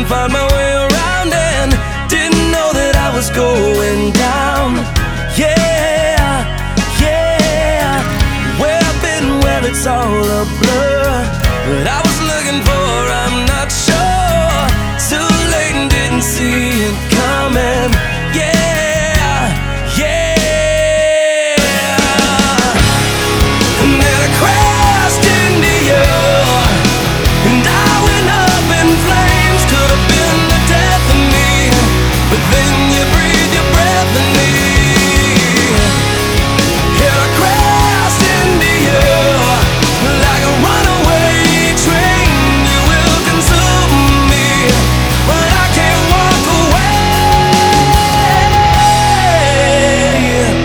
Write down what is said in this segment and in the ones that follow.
find my way around and didn't know that I was going down. Yeah, yeah. Where I've been, well, it's all a blur. What I was looking for, I'm not sure. Too late and didn't see it coming. Yeah, yeah. And then I crashed into you, and I went up in flames. Could have been the death of me, but then you breathed your breath in me. And I crashed into you like a runaway train. You will consume me, but I can't walk away.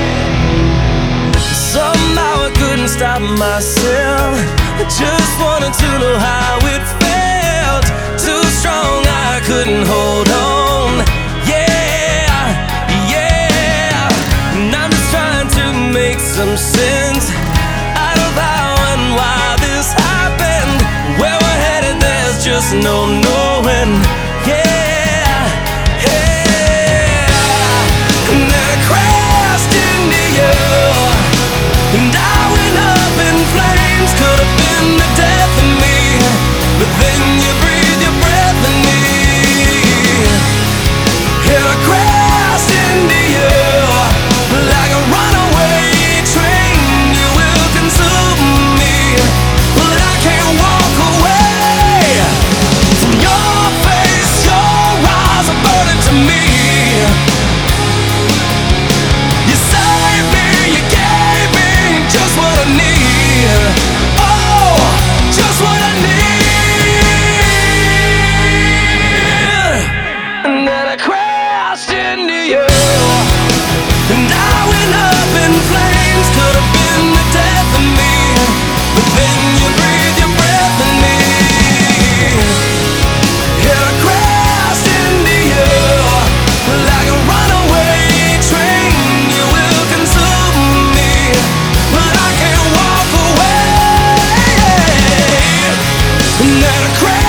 Somehow I couldn't stop myself. I just wanted to know how it felt. Too strong, I couldn't hold on. Yeah, yeah. And I'm just trying to make some sense out of how and why this happened. Where we're headed, there's just no knowing. Yeah, yeah. And then I crashed into you, and I went up in flames. Could have been the death of me, but then you breathed your breath in me. And I crashed into you like a runaway train. You will consume me, but I can't walk away from your face. Your eyes are burning to me. You saved me, you gave me just what I need. Oh, just what I need. And then I crashed into you, and I went up in flames. Could have been the death of me, but then you breathed your breath in me. And I crashed into you like a runaway train. You will consume me, but I can't walk away. And then I crashed